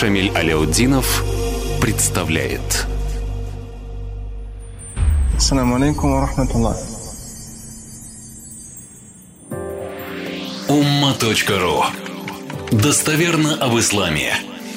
Шамиль Аляутдинов представляет. Ассаламу алейкум ва рахматуллах. Умма.ру. Достоверно об исламе.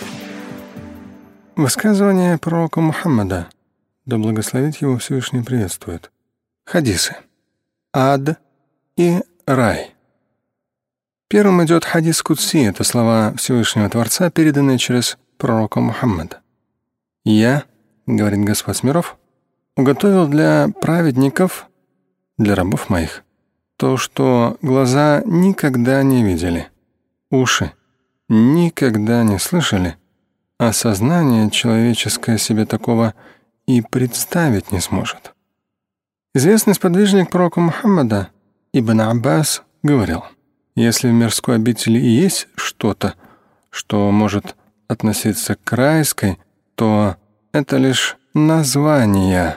Высказывание пророка Мухаммада, да благословит его Всевышний, приветствует. Хадисы. Ад и рай. Первым идет хадис Кудси, это слова Всевышнего Творца, переданные через пророка Мухаммада. «Я, — говорит Господь миров, — уготовил для праведников, для рабов моих, то, что глаза никогда не видели, уши никогда не слышали, а сознание человеческое себе такого и представить не сможет». Известный сподвижник пророка Мухаммада Ибн Аббас говорил: «Если в мирской обители и есть что-то, что может относиться к райской, то это лишь названия».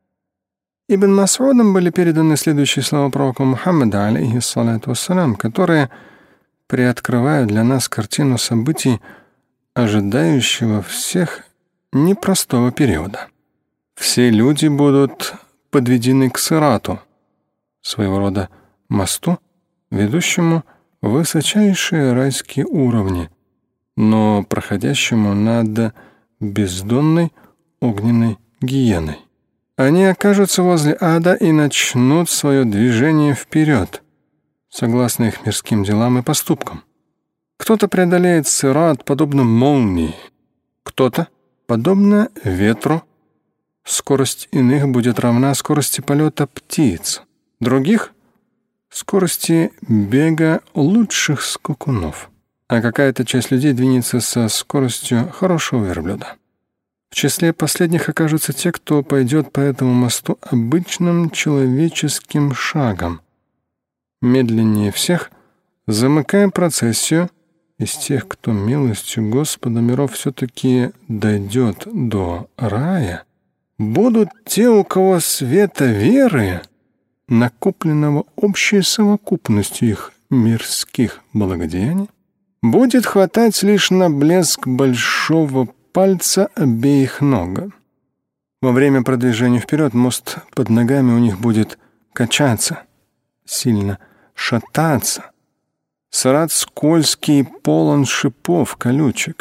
Ибн Мас'удом были переданы следующие слова пророка Мухаммада, алейхиссалату вассалям, которые приоткрывают для нас картину событий, ожидающего всех непростого периода. Все люди будут подведены к сирату, своего рода мосту, ведущему в высочайшие райские уровни, но проходящему над бездонной огненной гиеной. Они окажутся возле ада и начнут свое движение вперед, согласно их мирским делам и поступкам. Кто-то преодолеет сират подобно молнии, кто-то подобно ветру. Скорость иных будет равна скорости полета птиц, других — скорости бега лучших скакунов, а какая-то часть людей двинется со скоростью хорошего верблюда. В числе последних окажутся те, кто пойдет по этому мосту обычным человеческим шагом, медленнее всех, замыкая процессию. Из тех, кто милостью Господа миров все-таки дойдет до рая, будут те, у кого света веры, накопленного общей совокупностью их мирских благодеяний, будет хватать лишь на блеск большого пальца обеих ног. Во время продвижения вперед мост под ногами у них будет качаться, сильно шататься. Сират скользкий, полон шипов, колючек.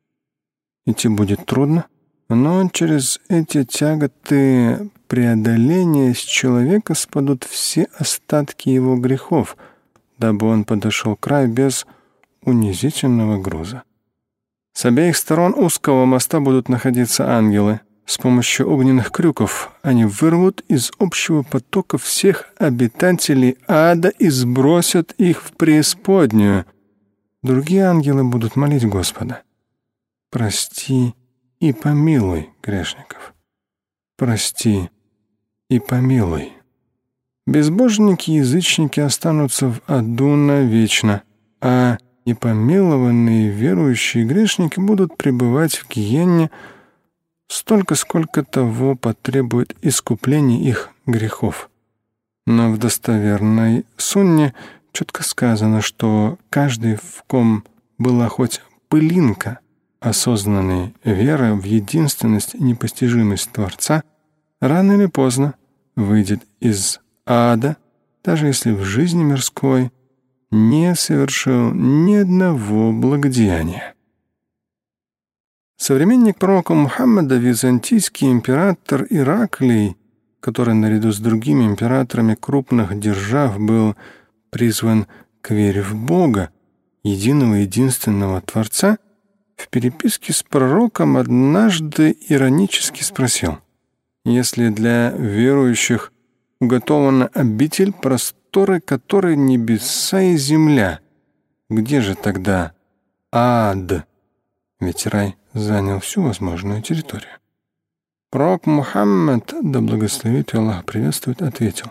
Идти будет трудно, но через эти тяготы преодоления с человека спадут все остатки его грехов, дабы он подошел к краю без унизительного груза. С обеих сторон узкого моста будут находиться ангелы. С помощью огненных крюков они вырвут из общего потока всех обитателей ада и сбросят их в преисподнюю. Другие ангелы будут молить Господа: «Прости и помилуй грешников. Прости и помилуй». Безбожники и язычники останутся в аду навечно, а непомилованные верующие грешники будут пребывать в гиенне столько, сколько того потребует искупление их грехов. Но в достоверной сунне четко сказано, что каждый, в ком была хоть пылинка осознанной веры в единственность и непостижимость Творца, рано или поздно выйдет из ада, даже если в жизни мирской не совершил ни одного благодеяния. Современник пророка Мухаммада, византийский император Ираклий, который наряду с другими императорами крупных держав был призван к вере в Бога, единого единственного Творца, в переписке с пророком однажды иронически спросил: «Если для верующих уготована обитель, просторы которой небеса и земля, где же тогда ад? Ведь рай занял всю возможную территорию». Пророк Мухаммад, да благословит и Аллах приветствует, ответил: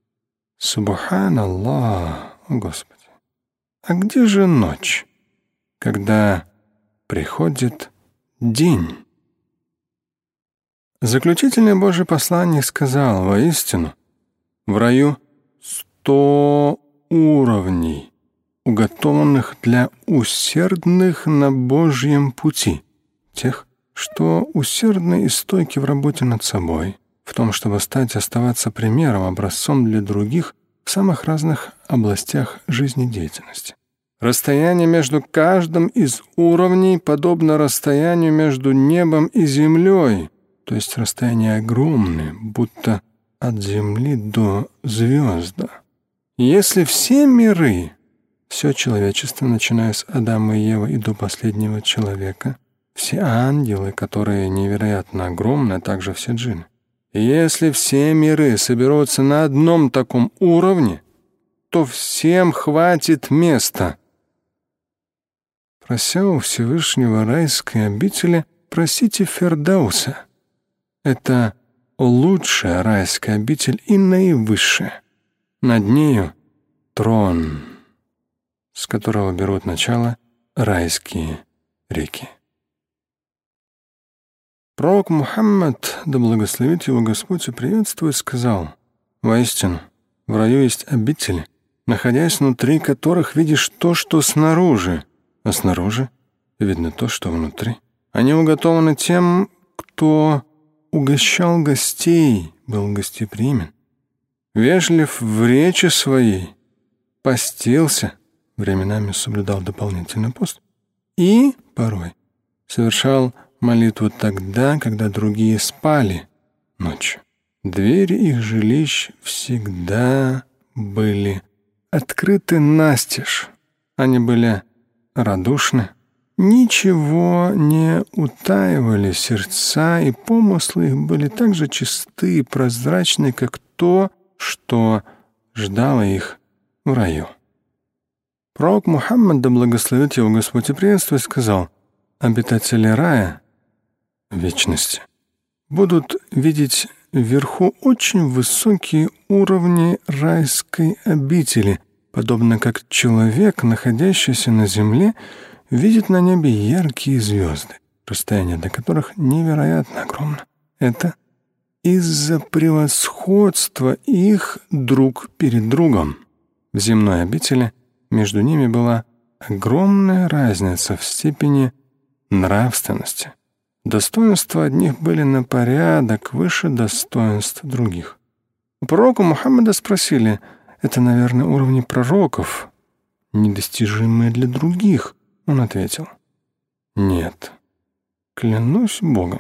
«Субханаллах, о Господи! А где же ночь, когда приходит день?» Заключительный Божий посланник сказал: «Воистину, в раю 100 уровней, уготованных для усердных на Божьем пути, тех, что усердны и стойки в работе над собой, в том, чтобы оставаться примером, образцом для других в самых разных областях жизнедеятельности. Расстояние между каждым из уровней подобно расстоянию между небом и землей, то есть расстояние огромное, будто от земли до звезда. Если все миры, все человечество, начиная с Адама и Евы и до последнего человека, все ангелы, которые невероятно огромны, а также все джинны, если все миры соберутся на одном таком уровне, то всем хватит места. Прося у Всевышнего райской обители, просите Фердауса. Это лучшая райская обитель и наивысшая. Над нею трон, с которого берут начало райские реки. Пророк Мухаммад, да благословит его Господь и приветствует, сказал: «Воистину, в раю есть обители, находясь внутри которых видишь то, что снаружи, а снаружи видно то, что внутри. Они уготованы тем, кто угощал гостей, был гостеприимен, вежлив в речи своей, постился, временами соблюдал дополнительный пост, и порой совершал молитву тогда, когда другие спали ночью. Двери их жилищ всегда были открыты настежь. Они были радушны, ничего не утаивали, сердца и помыслы их были так же чисты и прозрачны, как то, что ждало их в раю. Пророк Мухаммад, да благословит его Господь и приветствует, сказал: обитатели рая в вечности будут видеть вверху очень высокие уровни райской обители, подобно как человек, находящийся на земле, видит на небе яркие звезды, расстояние до которых невероятно огромно. Это из-за превосходства их друг перед другом. В земной обители между ними была огромная разница в степени нравственности. Достоинства одних были на порядок выше достоинств других. У пророка Мухаммада спросили: это, наверное, уровни пророков, недостижимые для других? Он ответил: нет, клянусь Богом.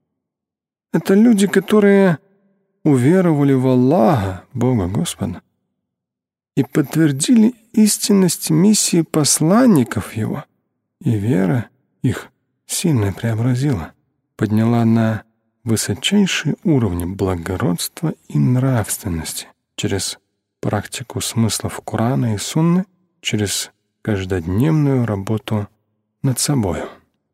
Это люди, которые уверовали в Аллаха, Бога Господа, и подтвердили истинность миссии посланников Его, и вера их сильно преобразила, подняла на высочайшие уровни благородства и нравственности через практику смыслов Корана и Сунны, через каждодневную работу над собою.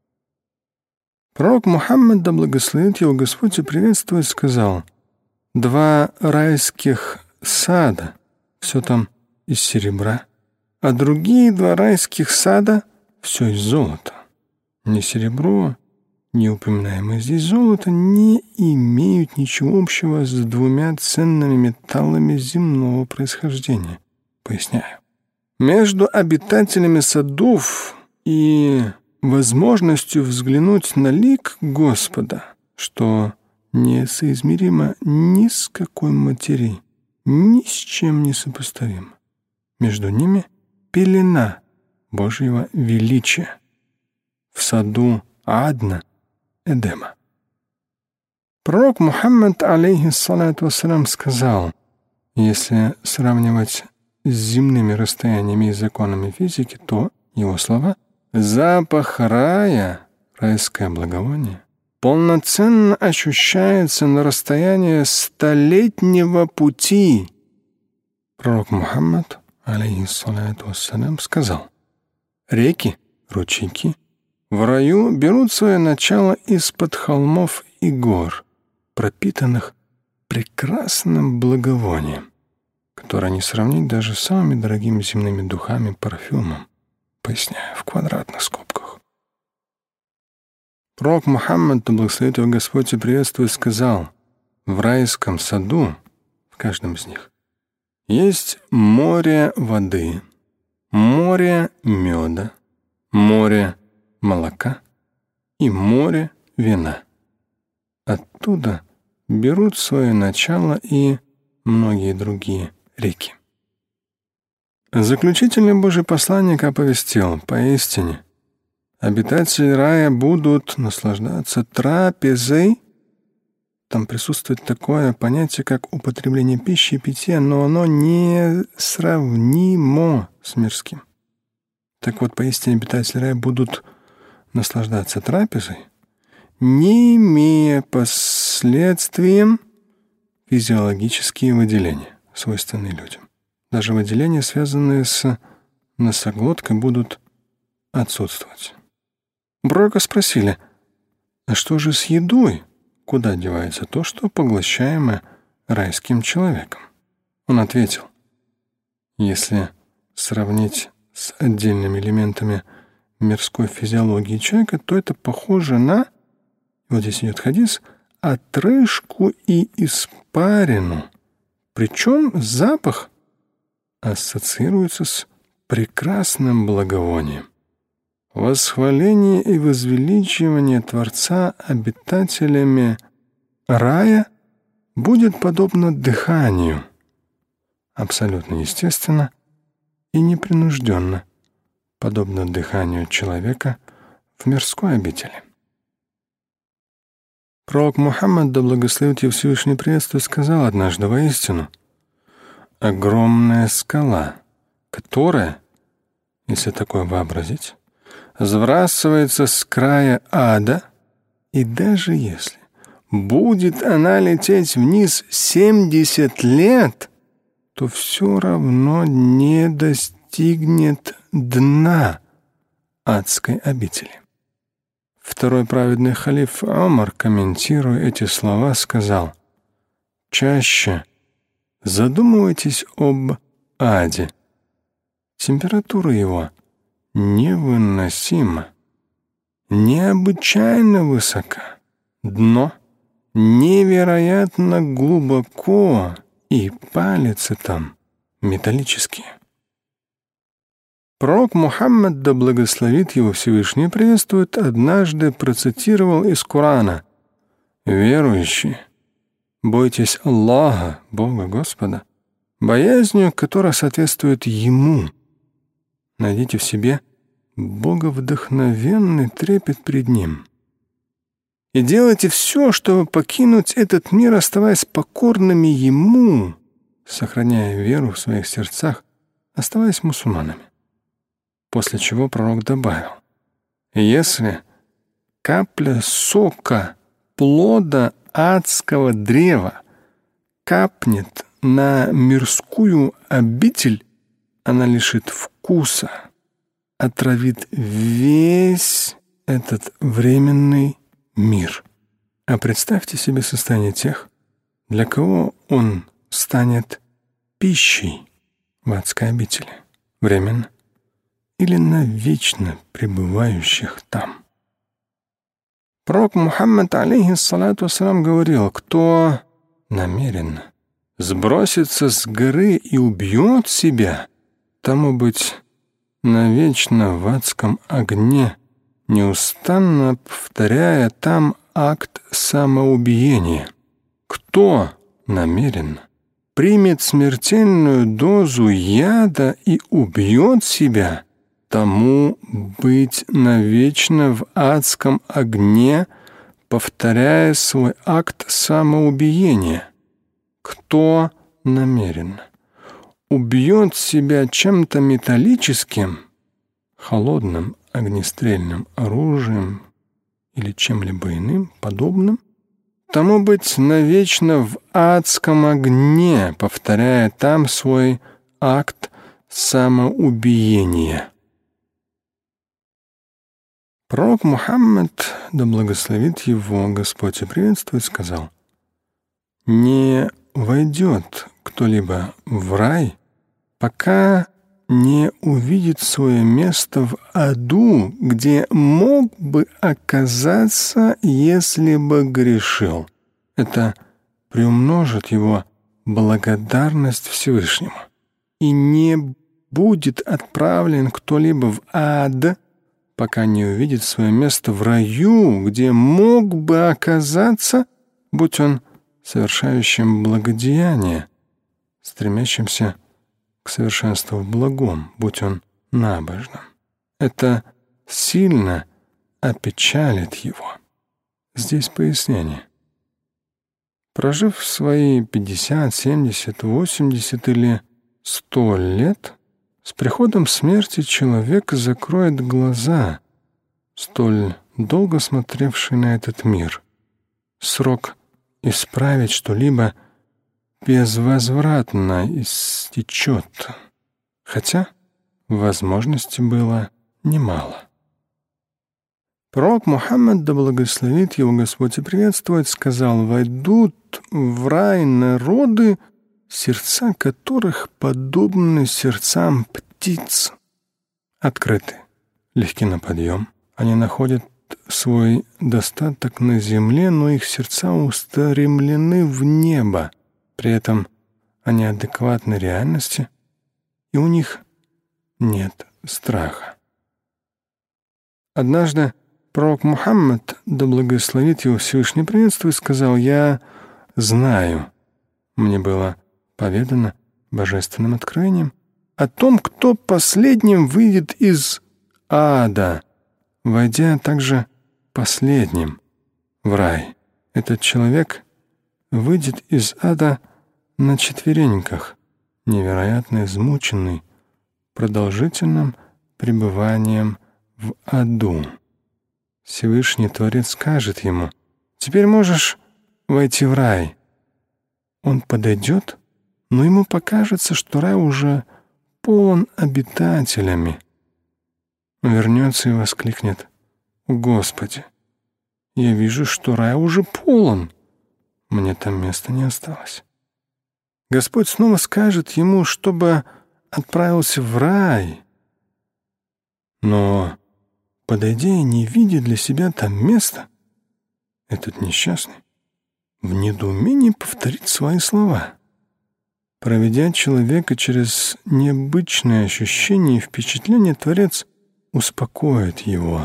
Пророк Мухаммад, да благословит его Господь и приветствует, сказал: 2 райских сада, все там из серебра, а другие 2 райских сада все из золота. Ни серебро, ни упоминаемое здесь золото не имеют ничего общего с 2 ценными металлами земного происхождения. Поясняю. Между обитателями садов и возможностью взглянуть на лик Господа, что несоизмеримо ни с какой материей, ни с чем не сопоставимо. Между ними пелена Божьего величия в саду Адна Эдема. Пророк Мухаммад, алейхиссалату вассалям, сказал: если сравнивать с земными расстояниями и законами физики, то его слова «запах рая, райское благовоние, полноценно ощущается на расстоянии 100-летнего пути». Пророк Мухаммад, алейхиссалату вассалям, сказал: реки, ручейки в раю берут свое начало из-под холмов и гор, пропитанных прекрасным благовонием, которое не сравнить даже с самыми дорогими земными духами, парфюмом. Поясняю в квадратных скобках. Пророк Мухаммад, да благословит его Господь и приветствует, сказал: в райском саду, в каждом из них, есть море воды, море меда, море молока, и море вина. Оттуда берут свое начало и многие другие реки. Заключительный Божий посланник оповестил: поистине, обитатели рая будут наслаждаться трапезой. Там присутствует такое понятие, как употребление пищи и питья, но оно не сравнимо с мирским. Так вот, поистине обитатели рая будут наслаждаться трапезой, не имея последствием физиологические выделения, свойственные людям. Даже выделения, связанные с носоглоткой, будут отсутствовать. У пророка спросили: а что же с едой? Куда девается то, что поглощаемо райским человеком? Он ответил: если сравнить с отдельными элементами мирской физиологии человека, то это похоже на, вот здесь идет хадис, отрыжку и испарину. Причем запах ассоциируется с прекрасным благовонием. Восхваление и возвеличивание Творца обитателями рая будет подобно дыханию, абсолютно естественно и непринужденно, подобно дыханию человека в мирской обители. Пророк Мухаммад, да благословит его Всевышний приветствует, сказал однажды: воистину, огромная скала, которая, если такое вообразить, сбрасывается с края ада, и даже если будет она лететь вниз 70 лет, то все равно не достигнет дна адской обители. Второй праведный халиф Омар, комментируя эти слова, сказал: чаще задумывайтесь об аде. Температура его невыносима, необычайно высока, дно невероятно глубоко, и палицы там металлические. Пророк Мухаммад, да благословит его Всевышний приветствует, однажды процитировал из Корана: «Верующие, бойтесь Аллаха, Бога Господа, боязнью, которая соответствует Ему. Найдите в себе боговдохновенный трепет пред Ним. И делайте все, чтобы покинуть этот мир, оставаясь покорными Ему, сохраняя веру в своих сердцах, оставаясь мусульманами». После чего пророк добавил: если капля сока плода адского древа капнет на мирскую обитель, она лишит вкуса, отравит весь этот временный мир. А представьте себе состояние тех, для кого он станет пищей в адской обители, временно или навечно пребывающих там. Пророк Мухаммад, алейхиссалату вассалам, говорил: кто намеренно сбросится с горы и убьет себя, тому быть навечно в адском огне, неустанно повторяя там акт самоубиения. Кто намеренно примет смертельную дозу яда и убьет себя, тому быть навечно в адском огне, повторяя свой акт самоубиения. Кто намеренно убьет себя чем-то металлическим, холодным огнестрельным оружием или чем-либо иным подобным, тому быть навечно в адском огне, повторяя там свой акт самоубиения. Пророк Мухаммад, да благословит его Господь и приветствует, сказал: не войдет кто-либо в рай, пока не увидит свое место в аду, где мог бы оказаться, если бы грешил. Это приумножит его благодарность Всевышнему. И не будет отправлен кто-либо в ад, пока не увидит свое место в раю, где мог бы оказаться, будь он совершающим благодеяние, стремящимся к совершенству в благом, будь он набожным. Это сильно опечалит его. Здесь пояснение. Прожив свои 50, 70, 80 или 100 лет, с приходом смерти человек закроет глаза, столь долго смотревший на этот мир. Срок исправить что-либо безвозвратно истечет, хотя возможностей было немало. Пророк Мухаммад, да благословит его Господь и приветствует, сказал: «Войдут в рай народы, сердца которых подобны сердцам птиц. Открыты, легки на подъем, они находят свой достаток на земле, но их сердца устремлены в небо. При этом они адекватны реальности, и у них нет страха». Однажды пророк Мухаммад, да благословит его Всевышний приветствует, сказал: «Я знаю, мне было поведано божественным откровением о том, кто последним выйдет из ада, войдя также последним в рай. Этот человек выйдет из ада на четвереньках, невероятно измученный продолжительным пребыванием в аду. Всевышний Творец скажет ему: «Теперь можешь войти в рай». Он подойдет, но ему покажется, что рай уже полон обитателями. Он вернется и воскликнет: «Господи, я вижу, что рай уже полон, мне там места не осталось». Господь снова скажет ему, чтобы отправился в рай, но, подойдя и не видя для себя там места, этот несчастный в недоумении повторит свои слова. Проведя человека через необычные ощущения и впечатления, Творец успокоит его.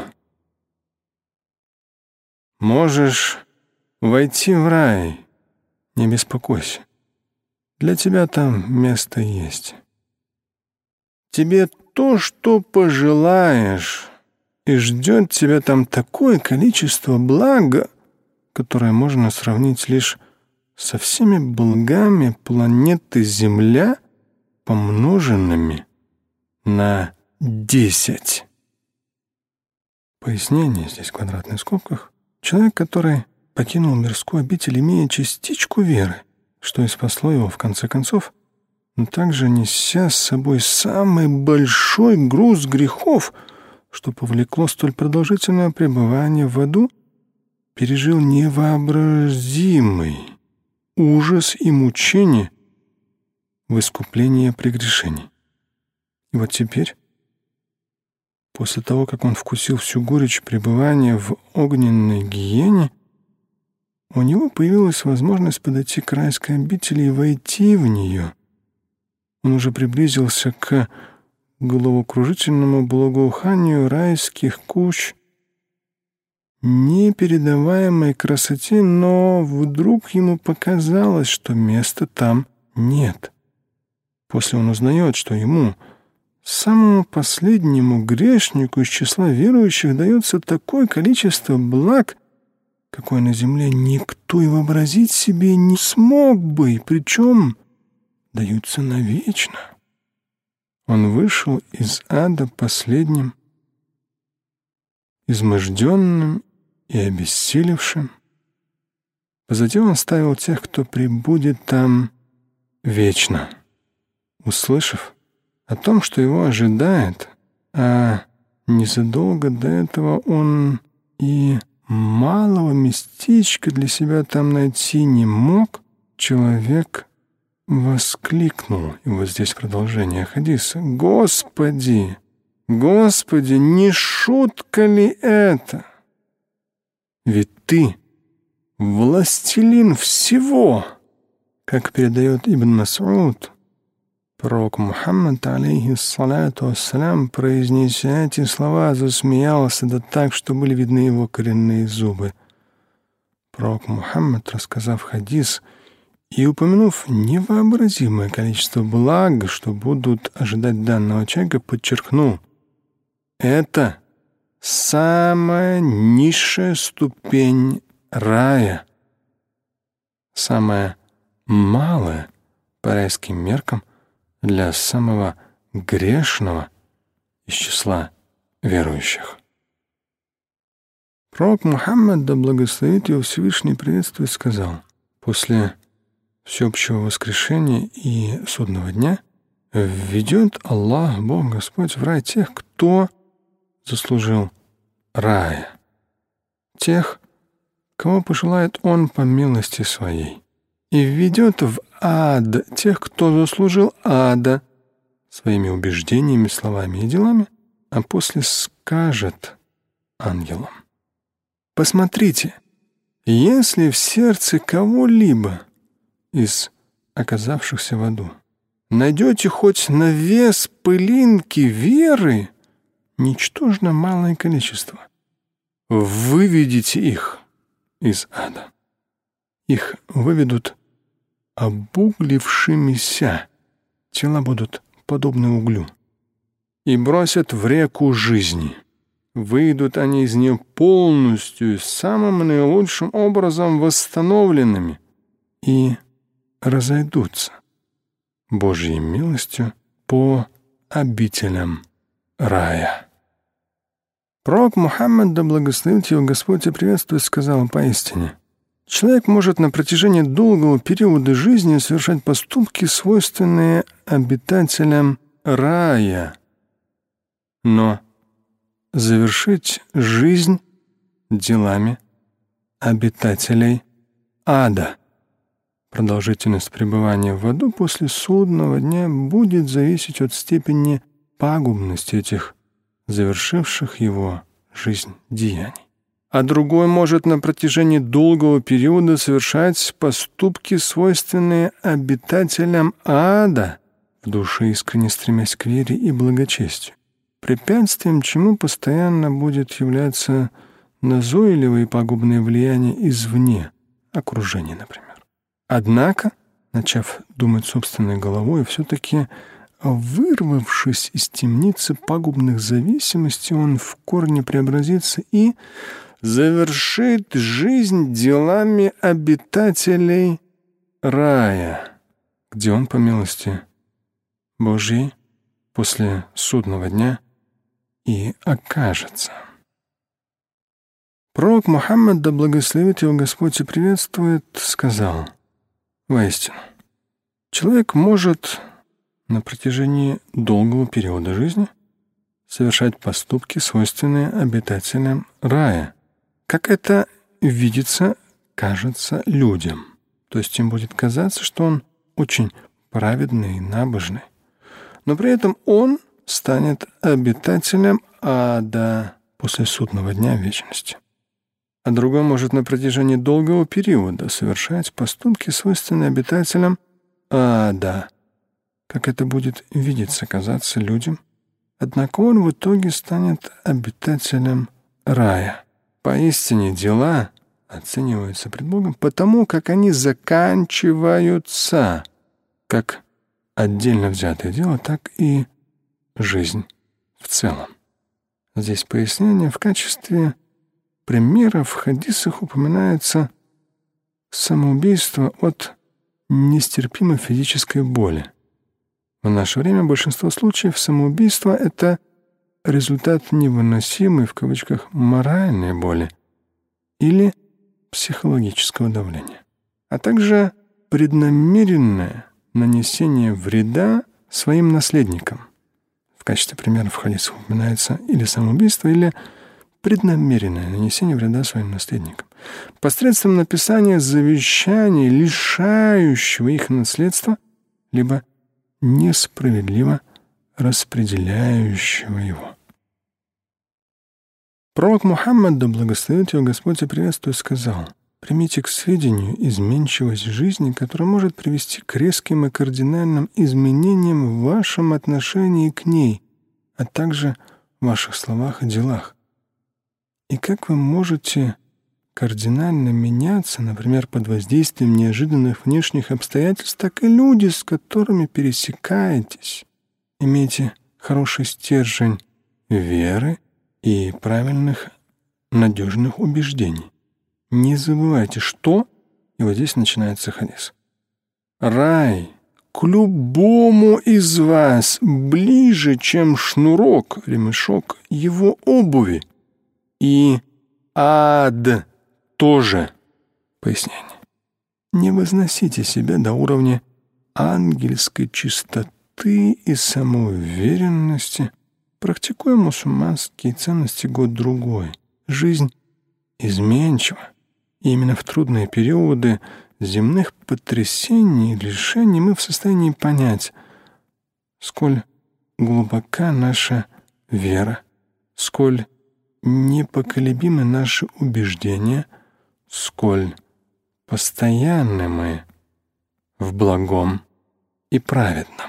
«Можешь войти в рай, не беспокойся. Для тебя там место есть. Тебе то, что пожелаешь, и ждет тебя там такое количество блага, которое можно сравнить лишь со всеми благами планеты Земля, помноженными на 10. Пояснение здесь в квадратных скобках. Человек, который покинул мирскую обитель, имея частичку веры, что и спасло его в конце концов, но также неся с собой самый большой груз грехов, что повлекло столь продолжительное пребывание в аду, пережил невообразимый ужас и мучение в искуплении прегрешений. И вот теперь, после того, как он вкусил всю горечь пребывания в огненной гиене, у него появилась возможность подойти к райской обители и войти в нее. Он уже приблизился к головокружительному благоуханию райских кущ, непередаваемой красоте, но вдруг ему показалось, что места там нет. После он узнает, что ему, самому последнему грешнику из числа верующих, дается такое количество благ, какое на земле никто и вообразить себе не смог бы, и причем даются навечно. Он вышел из ада последним, изможденным и обессилевшим. Позади он оставил тех, кто пребудет там вечно. Услышав о том, что его ожидает, а незадолго до этого он и малого местечка для себя там найти не мог, человек воскликнул, и вот здесь продолжение хадиса: «Господи, Господи, не шутка ли это? Ведь Ты властелин всего!» Как передает Ибн Мас'уд, Пророк Мухаммад, алейхиссалату вассалям, произнеся эти слова, засмеялся, да так, что были видны его коренные зубы. Пророк Мухаммад, рассказав хадис и упомянув невообразимое количество благ, что будут ожидать данного человека, подчеркнул: это самая низшая ступень рая, самая малая по райским меркам для самого грешного из числа верующих. Пророк Мухаммад, да благословит его Всевышний, приветствует, сказал: после всеобщего воскрешения и судного дня введет Аллах, Бог Господь, в рай тех, кто заслужил рая, тех, кого пожелает Он по милости Своей, и введет в ад тех, кто заслужил ада своими убеждениями, словами и делами, а после скажет ангелам: посмотрите, если в сердце кого-либо из оказавшихся в аду найдете хоть на вес пылинки веры, ничтожно малое количество, выведите их из ада. Их выведут обуглившимися, тела будут подобны углю, и бросят в реку жизни. Выйдут они из нее полностью, самым наилучшим образом восстановленными, и разойдутся Божьей милостью по обителям рая. Пророк Мухаммад, да благословит его Господь и приветствует, сказал: поистине, человек может на протяжении долгого периода жизни совершать поступки, свойственные обитателям рая, но завершить жизнь делами обитателей ада. Продолжительность пребывания в аду после судного дня будет зависеть от степени пагубности этих завершивших его жизнь деяний. А другой может на протяжении долгого периода совершать поступки, свойственные обитателям ада, в душе искренне стремясь к вере и благочестию, препятствием чему постоянно будет являться назойливое и пагубное влияние извне, окружения, например. Однако, начав думать собственной головой, все-таки вырвавшись из темницы пагубных зависимостей, он в корне преобразится и завершит жизнь делами обитателей рая, где он, по милости Божьей, после судного дня и окажется. Пророк Мухаммад, да благословит его Господь и приветствует, сказал: воистину, человек может на протяжении долгого периода жизни совершать поступки, свойственные обитателям рая, как это видится, кажется людям. То есть им будет казаться, что он очень праведный и набожный, но при этом он станет обитателем ада после судного дня вечности. А другой может на протяжении долгого периода совершать поступки, свойственные обитателям ада, как это будет видеться, казаться людям, однако он в итоге станет обитателем рая. Поистине дела оцениваются пред Богом потому, как они заканчиваются, как отдельно взятое дело, так и жизнь в целом. Здесь пояснение: в качестве примера в хадисах упоминается самоубийство от нестерпимой физической боли. В наше время большинство случаев самоубийства — это результат невыносимой, в кавычках, моральной боли или психологического давления, а также преднамеренное нанесение вреда своим наследникам. В качестве примера в хадисах упоминается или самоубийство, или преднамеренное нанесение вреда своим наследникам посредством написания завещания, лишающего их наследства, либо несправедливо распределяющего его. Пророк Мухаммад, да благословит его Господь и приветствует, сказал: Примите к сведению изменчивость жизни, которая может привести к резким и кардинальным изменениям в вашем отношении к ней, а также в ваших словах и делах. И как вы можете кардинально меняться, например, под воздействием неожиданных внешних обстоятельств, так и люди, с которыми пересекаетесь. Имейте хороший стержень веры и правильных, надежных убеждений. Не забывайте, что, и вот здесь начинается хадис. Рай к любому из вас ближе, чем шнурок, ремешок его обуви. И ад тоже. Пояснение. Не возносите себя до уровня ангельской чистоты и самоуверенности, практикуя мусульманские ценности год-другой. Жизнь изменчива. И именно в трудные периоды земных потрясений и лишений мы в состоянии понять, сколь глубока наша вера, сколь непоколебимы наши убеждения, сколь постоянны мы в благом и праведном.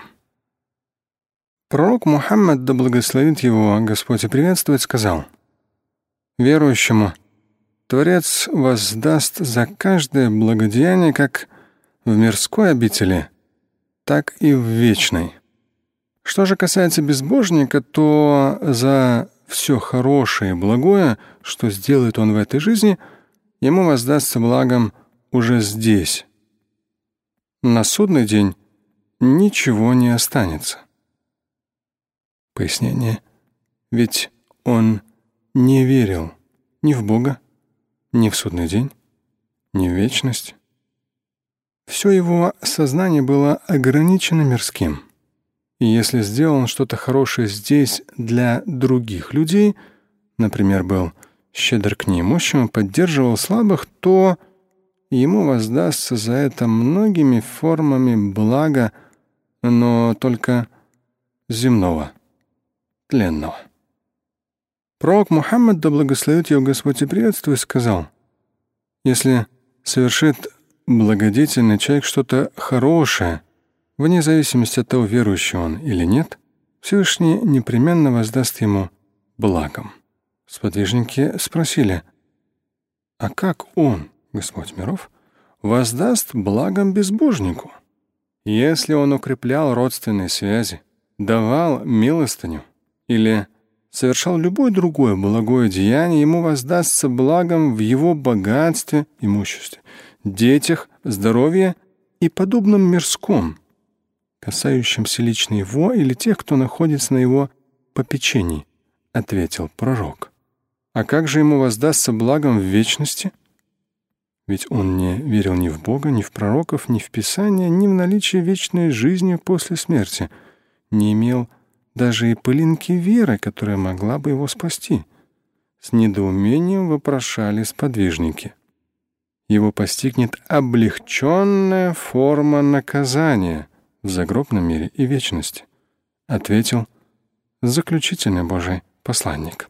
Пророк Мухаммад, да благословит его Господь и приветствует, сказал: «Верующему Творец воздаст за каждое благодеяние как в мирской обители, так и в вечной. Что же касается безбожника, то за все хорошее и благое, что сделает он в этой жизни, ему воздастся благом уже здесь. На судный день ничего не останется». Пояснение. Ведь он не верил ни в Бога, ни в судный день, ни в вечность. Все его сознание было ограничено мирским. И если сделал он что-то хорошее здесь для других людей, например, был щедр к неимущим, поддерживал слабых, то ему воздастся за это многими формами блага, но только земного, тленного. Пророк Мухаммад, да благословит его Господь и приветствует, сказал: «Если совершит благодетельный человек что-то хорошее, вне зависимости от того, верующий он или нет, Всевышний непременно воздаст ему благом». Сподвижники спросили: «А как он, Господь миров, воздаст благом безбожнику? Если он укреплял родственные связи, давал милостыню или совершал любое другое благое деяние, ему воздастся благом в его богатстве, имуществе, детях, здоровье и подобном мирском, касающемся лично его или тех, кто находится на его попечении», — ответил пророк. «А как же ему воздастся благом в вечности? Ведь он не верил ни в Бога, ни в пророков, ни в Писание, ни в наличие вечной жизни после смерти, не имел даже и пылинки веры, которая могла бы его спасти». С недоумением вопрошали сподвижники. Его постигнет облегченная форма наказания в загробном мире и вечности, ответил заключительный Божий посланник.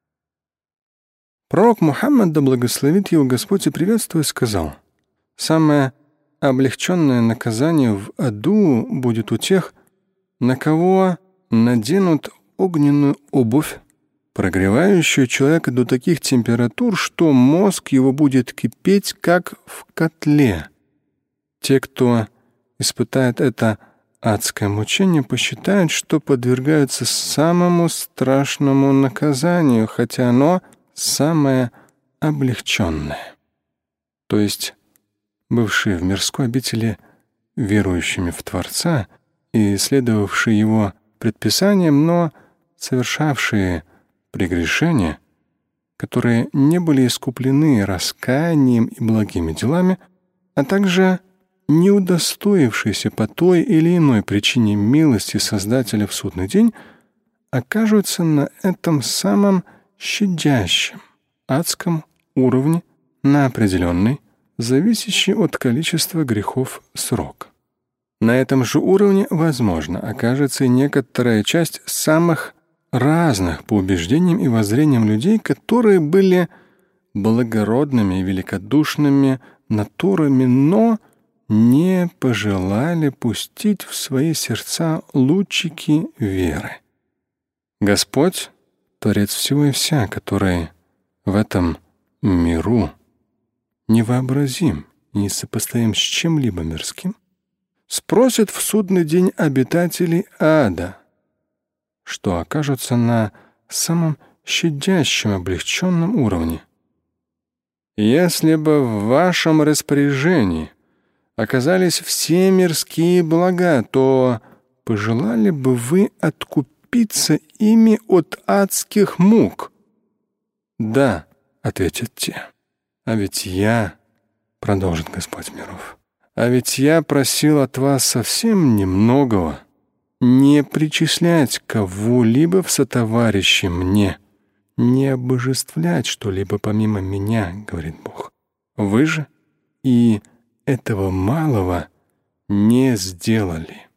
Пророк Мухаммад, да благословит его Господь и приветствует, сказал: «Самое облегченное наказание в аду будет у тех, на кого наденут огненную обувь, прогревающую человека до таких температур, что мозг его будет кипеть, как в котле. Те, кто испытает это адское мучение, посчитают, что подвергаются самому страшному наказанию, хотя оно самое облегченное». То есть бывшие в мирской обители верующими в Творца и следовавшие его предписаниям, но совершавшие прегрешения, которые не были искуплены раскаянием и благими делами, а также не удостоившиеся по той или иной причине милости Создателя в судный день, окажутся на этом самом щадящем адском уровне на определенный, зависящий от количества грехов срок. На этом же уровне, возможно, окажется и некоторая часть самых разных по убеждениям и воззрениям людей, которые были благородными и великодушными натурами, но не пожелали пустить в свои сердца лучики веры. Господь — Творец всего и вся, который в этом миру невообразим и несопоставим с чем-либо мирским, спросит в судный день обитателей ада, что окажутся на самом щадящем, облегченном уровне. Если бы в вашем распоряжении оказались все мирские блага, то пожелали бы вы откупиться ими от адских мук? Да, ответят те. А ведь я, продолжит Господь миров, а ведь я просил от вас совсем немногого, не причислять кого-либо в сотоварищи мне, не обожествлять что-либо помимо меня, говорит Бог. Вы же и этого малого не сделали.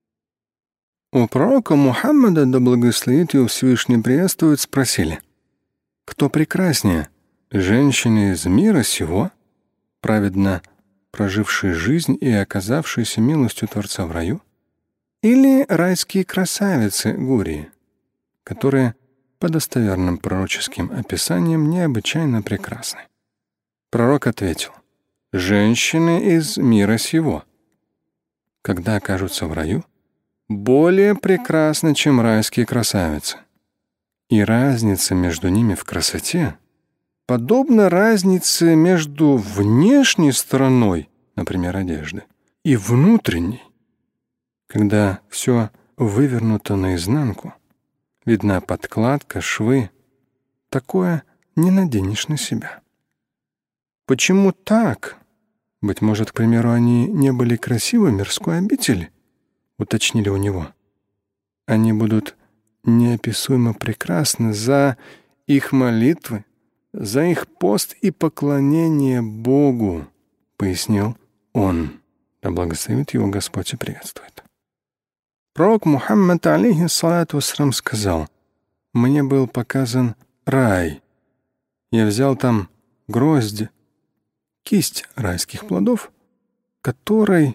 У пророка Мухаммада, да благословит его Всевышний приветствует, спросили: кто прекраснее, женщины из мира сего, праведно прожившие жизнь и оказавшиеся милостью Творца в раю, или райские красавицы Гурии, которые по достоверным пророческим описаниям необычайно прекрасны? Пророк ответил: женщины из мира сего, когда окажутся в раю, более прекрасны, чем райские красавицы. И разница между ними в красоте подобна разнице между внешней стороной, например, одежды, и внутренней. Когда все вывернуто наизнанку, видна подкладка, швы, такое не наденешь на себя. Почему так? Быть может, к примеру, они не были красивы в мирской обители, уточнили у него. Они будут неописуемо прекрасны за их молитвы, за их пост и поклонение Богу, пояснил он. Да благословит его Господь и приветствует. Пророк Мухаммад, алейхиссалату вассалям, сказал: мне был показан рай. Я взял там гроздь, кисть райских плодов, которой,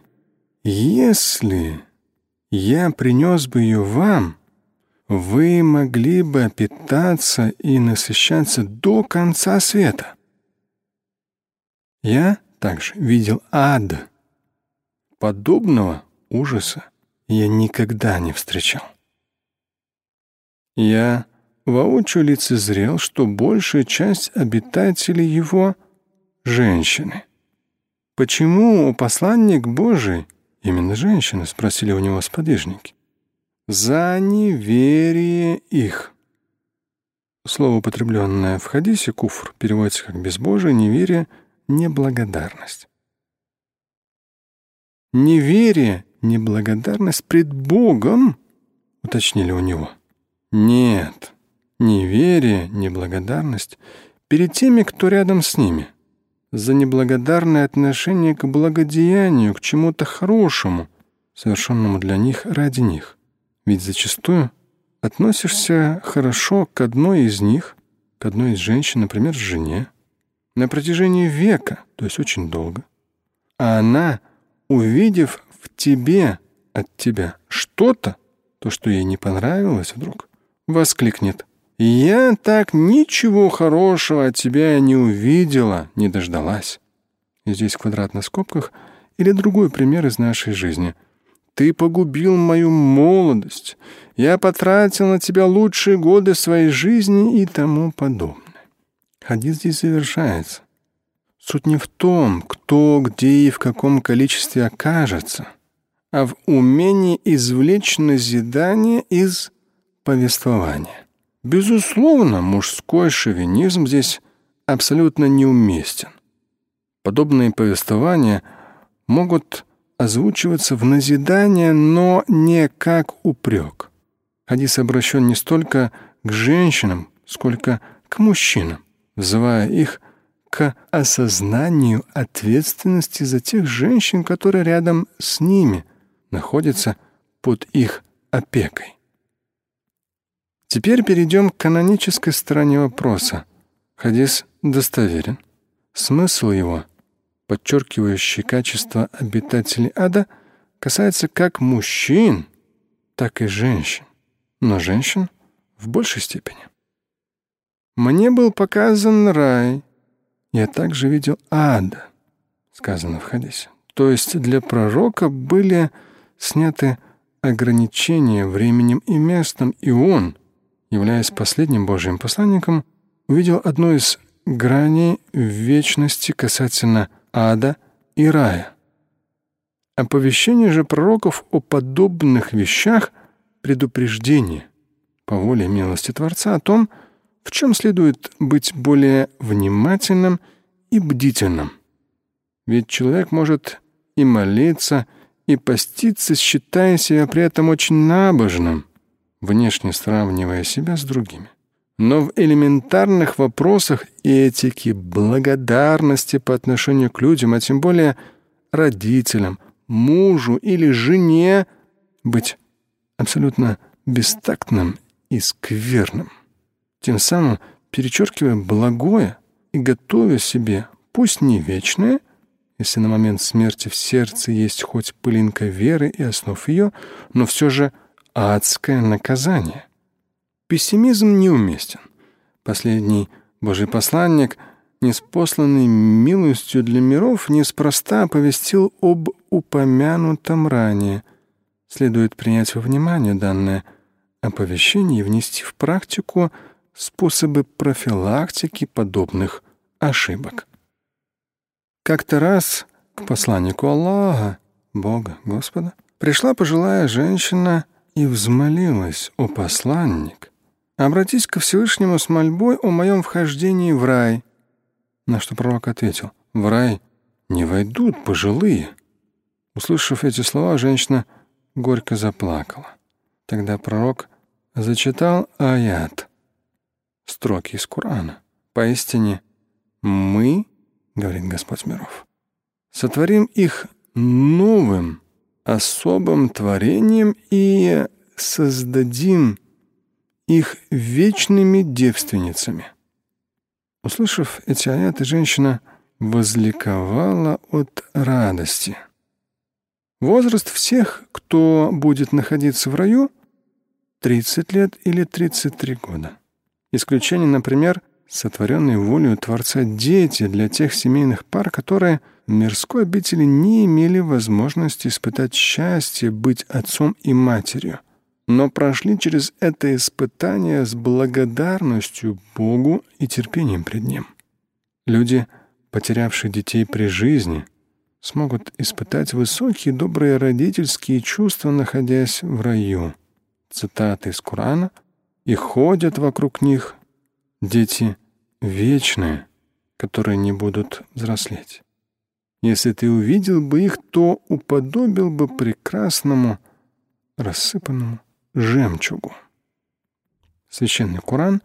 если я принес бы ее вам, вы могли бы питаться и насыщаться до конца света. Я также видел ад. Подобного ужаса я никогда не встречал. Я воочию лицезрел, что большая часть обитателей его — женщины. Почему посланник Божий именно женщины, спросили у него сподвижники. За неверие их. Слово, употребленное в хадисе куфр, переводится как безбожие, неверие, неблагодарность. Неверие, неблагодарность пред Богом, уточнили у него. Нет, неверие, неблагодарность перед теми, кто рядом с ними, за неблагодарное отношение к благодеянию, к чему-то хорошему, совершенному для них ради них. Ведь зачастую относишься хорошо к одной из них, к одной из женщин, например, жене, на протяжении века, то есть очень долго. А она, увидев в тебе, от тебя что-то, то, что ей не понравилось вдруг, воскликнет: «Я так ничего хорошего от тебя не увидела, не дождалась». И здесь в квадратных скобках или другой пример из нашей жизни. «Ты погубил мою молодость, я потратил на тебя лучшие годы своей жизни» и тому подобное. Хадис здесь завершается. Суть не в том, кто, где и в каком количестве окажется, а в умении извлечь назидание из повествования. Безусловно, мужской шовинизм здесь абсолютно неуместен. Подобные повествования могут озвучиваться в назидание, но не как упрек. Хадис обращен не столько к женщинам, сколько к мужчинам, взывая их к осознанию ответственности за тех женщин, которые рядом с ними находятся под их опекой. Теперь перейдем к канонической стороне вопроса. Хадис достоверен. Смысл его, подчеркивающий качество обитателей ада, касается как мужчин, так и женщин, но женщин в большей степени. «Мне был показан рай, я также видел ад», сказано в хадисе. То есть для пророка были сняты ограничения временем и местом, и он, являясь последним Божьим посланником, увидел одну из граней вечности касательно ада и рая. Оповещение же пророков о подобных вещах — предупреждение по воле милости Творца о том, в чем следует быть более внимательным и бдительным. Ведь человек может и молиться, и поститься, считая себя при этом очень набожным, внешне сравнивая себя с другими. Но в элементарных вопросах этики, благодарности по отношению к людям, а тем более родителям, мужу или жене, быть абсолютно бестактным и скверным, тем самым перечеркивая благое и готовя себе, пусть не вечное, если на момент смерти в сердце есть хоть пылинка веры и основ ее, но все же адское наказание. Пессимизм неуместен. Последний Божий посланник, ниспосланный милостью для миров, неспроста оповестил об упомянутом ранее. Следует принять во внимание данное оповещение и внести в практику способы профилактики подобных ошибок. Как-то раз к посланнику Аллаха, Бога, Господа, пришла пожилая женщина и взмолилась: «О посланник, обратись ко Всевышнему с мольбой о моем вхождении в рай». На что пророк ответил: «В рай не войдут пожилые». Услышав эти слова, женщина горько заплакала. Тогда пророк зачитал аят, строки из Корана. «Поистине мы, — говорит Господь миров, — сотворим их новым, особым творением и создадим их вечными девственницами». Услышав эти аяты, женщина возликовала от радости. Возраст всех, кто будет находиться в раю, 30 лет или 33 года. Исключение, например, сотворенные волею Творца дети для тех семейных пар, которые в мирской обители не имели возможности испытать счастье быть отцом и матерью, но прошли через это испытание с благодарностью Богу и терпением пред Ним. Люди, потерявшие детей при жизни, смогут испытать высокие добрые родительские чувства, находясь в раю. Цитаты из Корана: «И ходят вокруг них дети вечные, которые не будут взрослеть. Если ты увидел бы их, то уподобил бы прекрасному рассыпанному жемчугу». Священный Коран,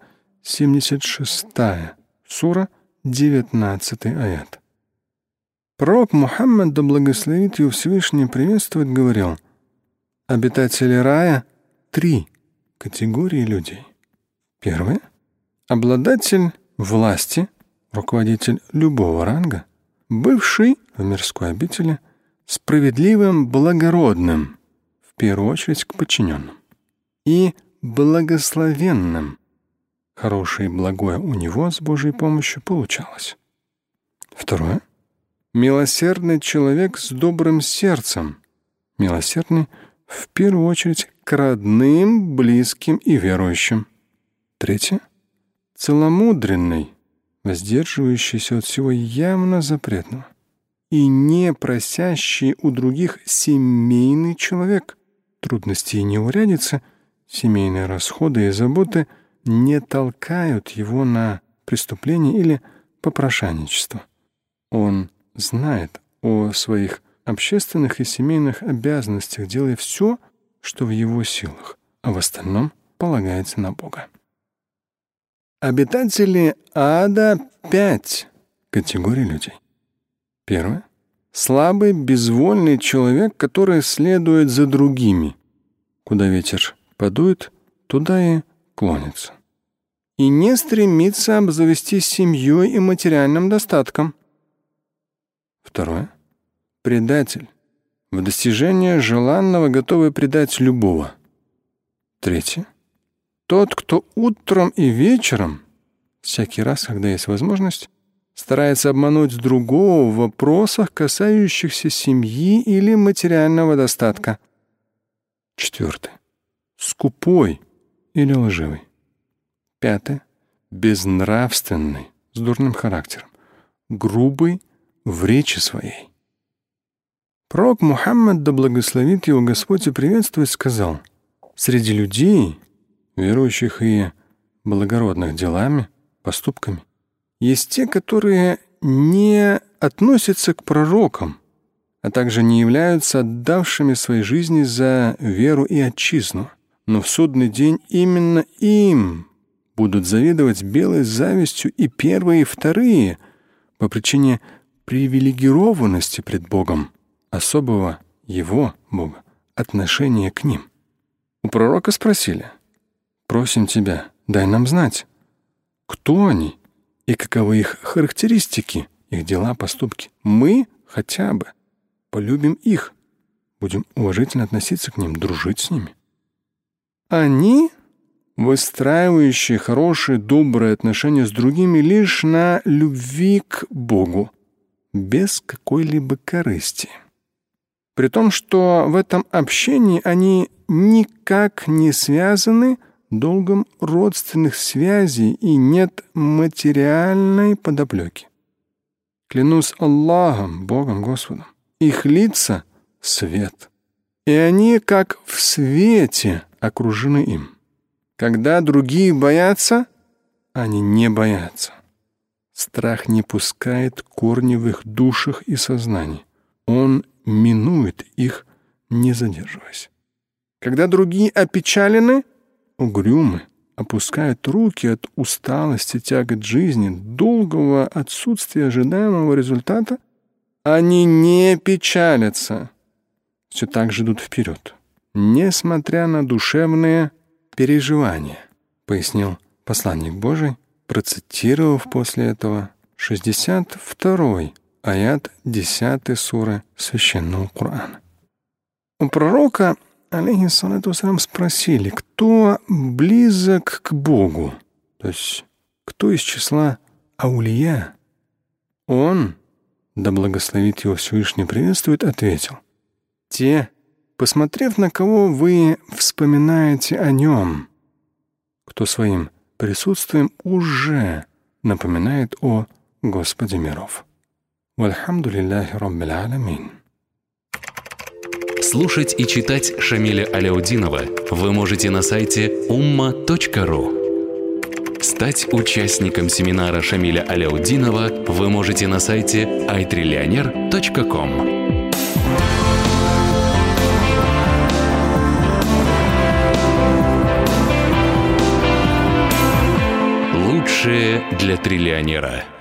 76-я сура, 19-й аят. Пророк Мухаммад, да благословит его Всевышний приветствует, говорил: обитатели рая — 3 категории людей. Первое — обладатель власти, руководитель любого ранга, бывший в мирской обители справедливым, благородным, в первую очередь к подчиненным, и благословенным. Хорошее и благое у него с Божьей помощью получалось. Второе — милосердный человек с добрым сердцем, милосердный в первую очередь к родным, близким и верующим. Третье — целомудренный, воздерживающийся от всего явно запретного и не просящий у других семейный человек. Трудности и неурядицы, семейные расходы и заботы не толкают его на преступление или попрошайничество. Он знает о своих общественных и семейных обязанностях, делая все, что в его силах, а в остальном полагается на Бога. Обитатели ада — 5 категорий людей. Первое — слабый, безвольный человек, который следует за другими. Куда ветер подует, туда и клонится. и не стремится обзавестись семьей и материальным достатком. Второе. Предатель. В достижение желанного готовый предать любого. Третье. Тот, кто утром и вечером, всякий раз, когда есть возможность, старается обмануть другого в вопросах, касающихся семьи или материального достатка. Четвертое. Скупой или лживый. Пятое. Безнравственный, с дурным характером, грубый в речи своей. Пророк Мухаммад, да благословит его Господь и приветствует, сказал: среди людей, верующих и благородных делами, поступками, есть те, которые не относятся к пророкам, а также не являются отдавшими своей жизни за веру и отчизну. Но в судный день именно им будут завидовать белой завистью и первые, и вторые по причине привилегированности пред Богом, особого Его, Бога, отношения к ним. У пророка спросили: «Просим тебя, дай нам знать, кто они и каковы их характеристики, их дела, поступки. Мы хотя бы полюбим их, будем уважительно относиться к ним, дружить с ними». Они, выстраивающие хорошие, добрые отношения с другими лишь на любви к Богу, без какой-либо корысти. При том, что в этом общении они никак не связаны долгом родственных связей и нет материальной подоплеки. Клянусь Аллахом, Богом, Господом, их лица — свет, и они, как в свете, окружены им. Когда другие боятся, они не боятся. Страх не пускает корни в их душах и сознании. Он минует их, не задерживаясь. Когда другие опечалены, угрюмы, опускают руки от усталости, тягот жизни, долгого отсутствия ожидаемого результата, они не печалятся, все так же идут вперед, несмотря на душевные переживания, пояснил посланник Божий, процитировав после этого 62-й аят 10 суры Священного Корана. У пророка, алейхиссалату вассалям, спросили, кто близок к Богу, то есть кто из числа аулия. Он, да благословит его Всевышний приветствует, ответил: те, посмотрев на кого вы вспоминаете о нем, кто своим присутствием уже напоминает о Господе миров. Вальхамдулиллахи Раббил Аламин. Слушать и читать Шамиля Аляутдинова вы можете на сайте umma.ru. Стать участником семинара Шамиля Аляутдинова вы можете на сайте iTrillioner.com. Лучшее для триллионера.